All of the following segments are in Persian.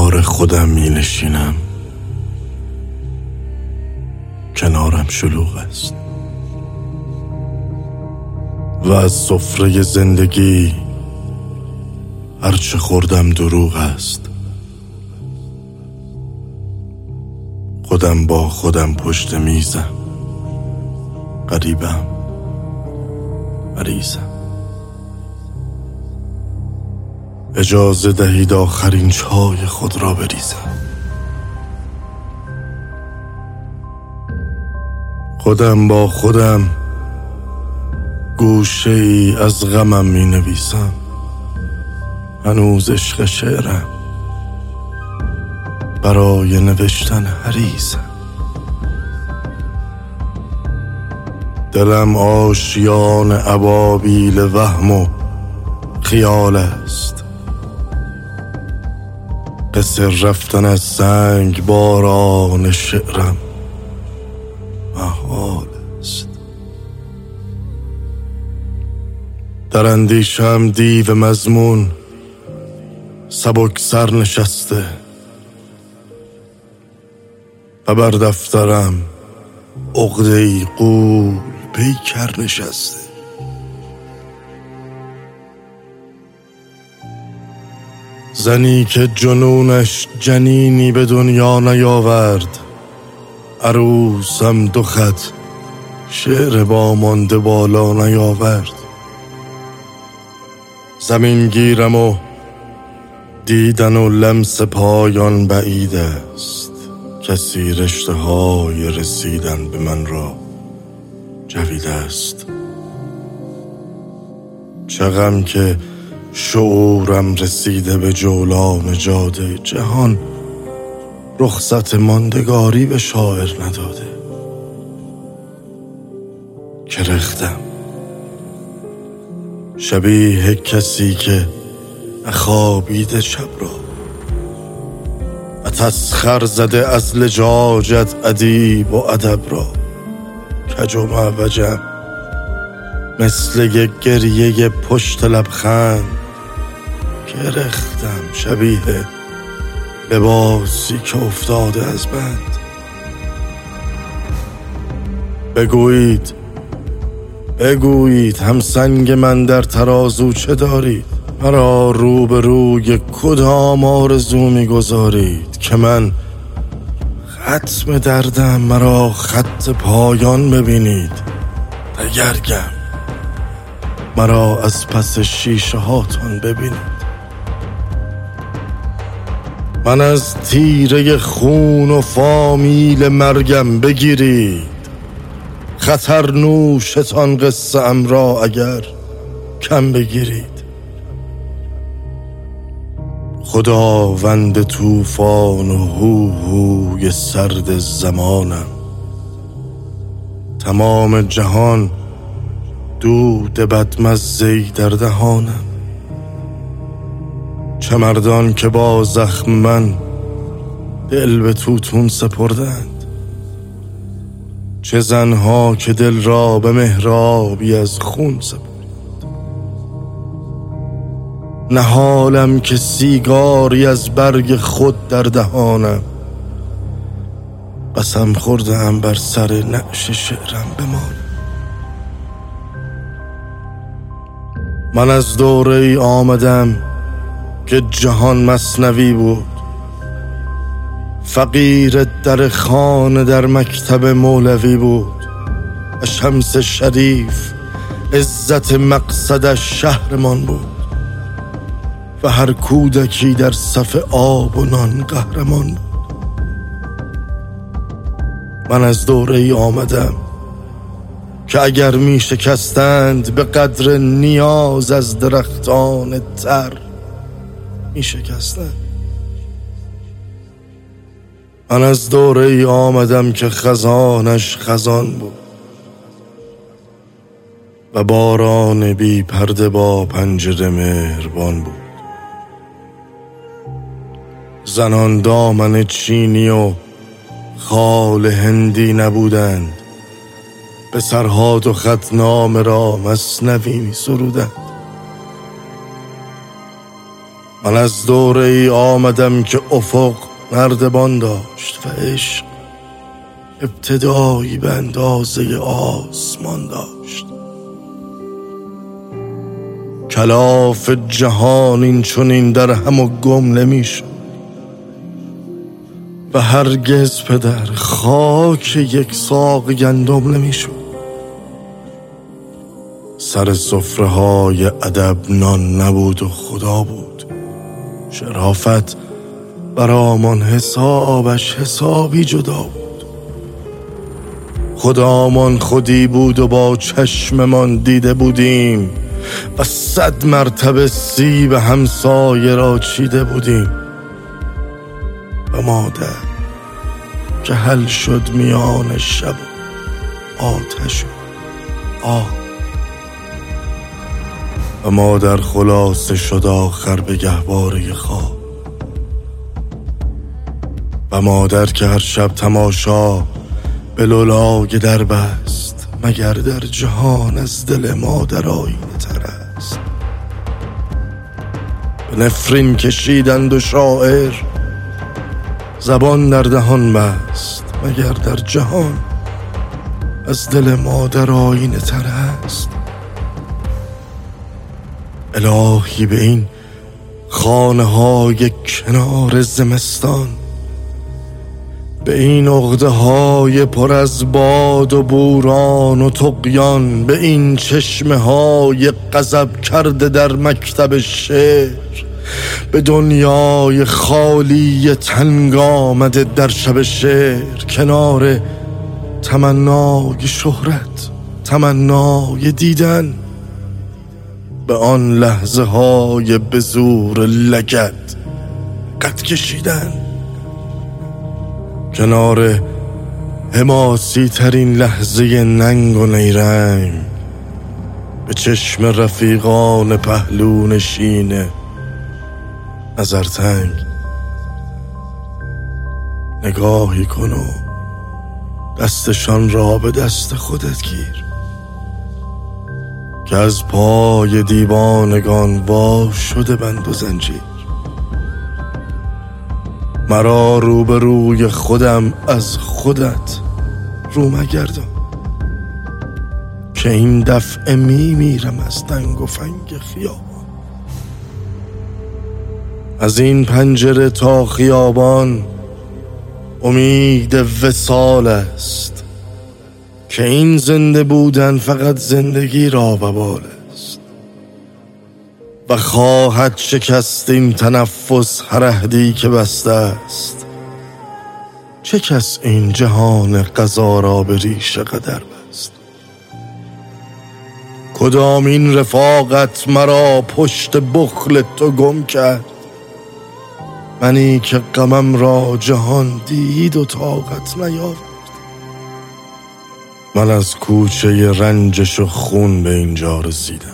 کنار خودم می نشینم، کنارم شلوغ است و از سفره زندگی هرچه خوردم دروغ است. خودم با خودم پشت میزم، غریبم، مریضم. اجازه دهید آخرین چای خود را بریزم. خودم با خودم گوشه ای از غمم می نویسم. هنوز عشق شعرم، برای نوشتن حریصم. دلم آشیان ابابیل وهم و خیال است. قصر رفتن از سنگ باران شعرم محال است. در اندیشم دیو مضمون سبک سر نشسته و بر دفترم عقده‌ای غول پیکر نشسته. زنی که جنونش جنینی به دنیا نیاورد، عروسم دو خط شعر با مانده بالا نیاورد. زمین گیرم و دیدن و لمس پایان بعید است. کسی رشته های رسیدن به من را جویده است. چه غم که شعورم رسیده به جولان جاده. جهان رخصت ماندگاری به شاعر نداده. کرختم شبیه کسی که نخوابیده شب را و تسخر زده از لجاجت ادیب و ادب را. کج و معوجم مثل یک گریه پشت لبخند. کرختم شبیه لباسی که افتاده از بند. بگویید همسنگ من در ترازو چه دارید؟ مرا روبروی کدام آرزو می‌گذارید که من ختم دردم؟ مرا خط پایان ببینید. دگرگم مرا از پس شیشه هاتون ببینید. من از تیره خون و فامیل مرگم بگیرید. خطر نوشتان قصه ام را اگر کم بگیرید. خداوند طوفان و هوهوی سرد زمانم. تمام جهان دود بدمزه‌ای در دهانم. چه مردان که با زخم من دل به توتون سپردند. چه زنها که دل را به محرابی از خون سپردند. نهالم که سیگاری از برگ خود در دهانم. قسم خوردم بر سر نعش شعرم بمانم. من از دوره‌ای آمدم که جهان مثنوی بود. فقیر در خانه در مکتب مولوی بود. و شمس شریف عزت مقصدش شهرمان بود. و هر کودکی در صف آب و نان قهرمان بود. من از دوره‌ای آمدم که اگر می شکستند به قدر نیاز از درختان تر می شکستند. من از دوره‌ای آمدم که خزانش خزان بود و باران بی پرده با پنجره مهربان بود. زنان دامن چینی و خال هندی نبودند. به سرها دو خط نامه را مثنوی می سرودند. من از دوره ای آمدم که افق نردبان داشت و عشق ابتدایی به اندازه آسمان داشت. کلاف جهان این چنین در هم و گم نمی شد و هرگز پدر خاک یک ساق گندم نمی شد. سر سفره های ادب نان نبود و خدا بود. شرافت برامان حسابش حسابی جدا بود. خدامان خودی بود و با چشممان دیده بودیم و 100 مرتبه سیب همسایه را چیده بودیم. و مادر که حل شد میان شب آتش و آه. و مادر خلاصه شد آخر به گهواره خواب. و مادر که هر شب تماشا به لولاگ در بست، مگر در جهان از دل مادر آینه تر است. به نفرین کشیدند و شاعر زبان در دهان بست، مگر در جهان از دل مادر آینه تر است. الهی به این خانه های کنار زمستان، به این عقده های پر از باد و بوران و طغیان، به این چشمه های غضب کرده در مکتب شعر، به دنیای خالی تنگ آمده در شب شعر، کنار تمنای شهرت، تمنای دیدن، به آن لحظه های به زور لگد قد کشیدن، کنار حماسی ترین لحظه ننگ و نیرنگ، به چشم رفیقان پهلو نشین نظرتنگ نگاهی کن و دستشان را به دست خودت گیر، که از پای دیوانگان وا شده بند و زنجیر. مرا روبروی خودم از خودت رو مگردان، که این دفعه میمیرم از دنگ و فنگ خیابان. از این پنجره تا خیابان امید وصال است، که این زنده بودن فقط زندگی را وبال است. و خواهد شکست این تنفس هر عهدی که بسته است، چه کس این جهان قضا را به ریش قدر بست. کدام این رفاقت مرا پشت بخل تو گم کرد، منی که غمم را جهان دید و طاقت نیاورد. من از کوچه رنجش و خون به اینجا رسیدم،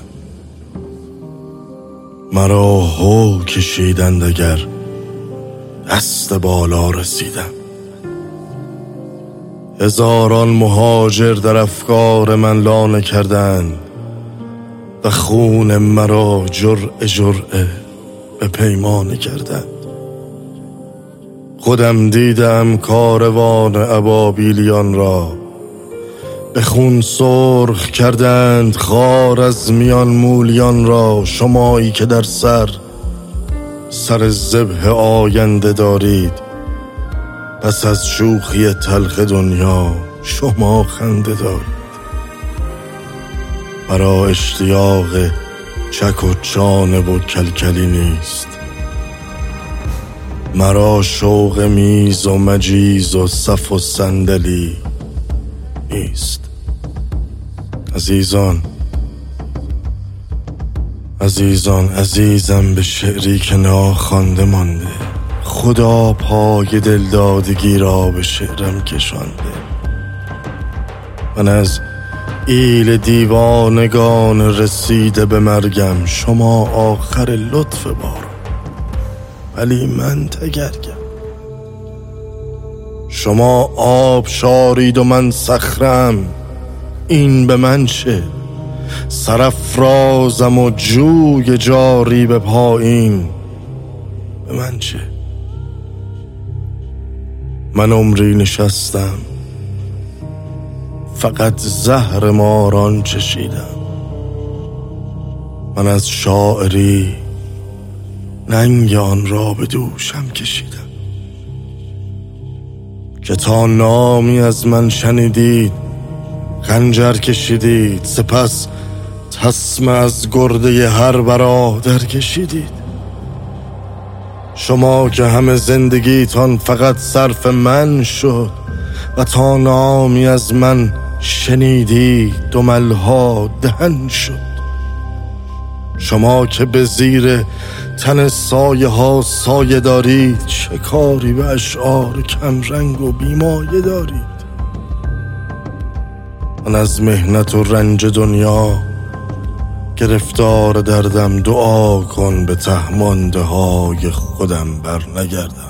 مرا هو کشیدند اگر دست بالا رسیدم. هزاران مهاجر در افکار من لانه کردند و خون مرا جرعه جرعه به پیمانه کردند. خودم دیدم کاروان ابابیلیان را، به خون سرخ کردند خار از میان مولیان را. شمایی که در سر ذبح آینده دارید، پس از شوخی تلخ دنیا شما خنده دارید. مرا اشتیاق چک و چانه و کلکلی نیست، مرا شوق میز و مجیز و صف و صندلی نیست. عزیزم به شعری که ناخوانده مانده، خدا پای دلدادگی را به شعرم کشانده. من از ایل دیوانگان رسیده به مرگم، شما آخر لطف باران ولی من تگرگم. شما آب شارید و من صخره‌ام، این به من چه؟ سرافرازم و جوی جاری به پایین، من چه؟ من عمری نشستم فقط زهر ماران چشیدم. من از شاعری ننگ آن را به دوشم کشیدم. که تا نامی از من شنیدید خنجر کشیدید، سپس تسمه از گرده هر برادر کشیدید. شما که همه زندگیتان فقط صرف من شد و تا نامی از من شنیدید دملها دهن شد. شما که به زیر تن سایه ها سایه دارید، چه کاری به اشعار کم رنگ و بیمایه دارید؟ من از مهنت و رنج دنیا گرفتار دردم، دعا کن به تهمانده های خودم بر نگردم.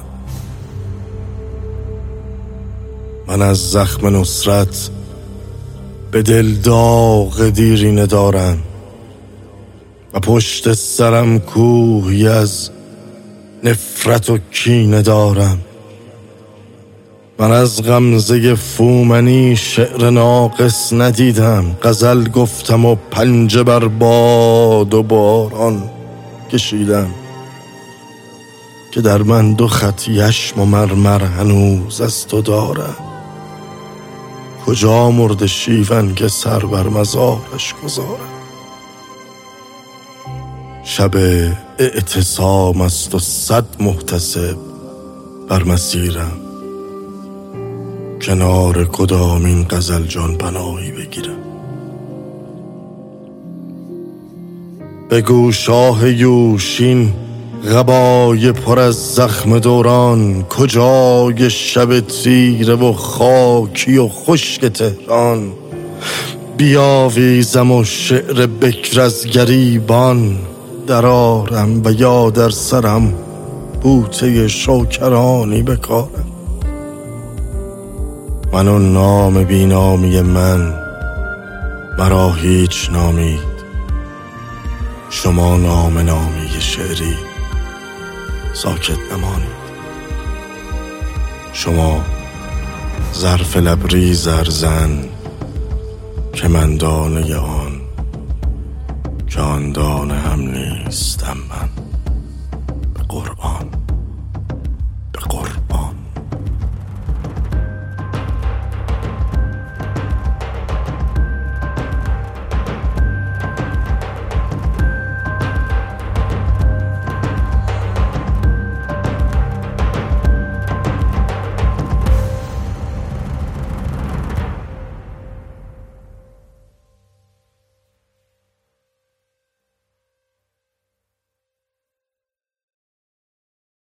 من از زخم نصرت به دل داغ دیرینه دارم و پشت سرم کوهی از نفرت و کینه دارم. من از غمزه فومنی شعر ناقص ندیدم، غزل گفتم و پنجه بر باد و باران کشیدم. که در من 2 خط یشم و مرمر هنوز از تو دارم. کجا مرد شیون که سر بر مزارش گذارم؟ شب اعتصام است و 100 محتسب بر مسیرم. کنار کدامین غزل جان پناهی بگیرم؟ بگو شاه یوشین قبای پر از زخم دوران، کجای شب تیره و خاکی و خشک تهران؟ بیاویزم و شعر بکر از گریبان درارم و یا در سرم بوته شاکرانی بکارم. من و نام بینامی من مرا هیچ نامید، شما نام نامی شعری ساکت نمانید. شما ظرف لبریز ارزن که من دانه آن، که آن دانه هم نیستم من.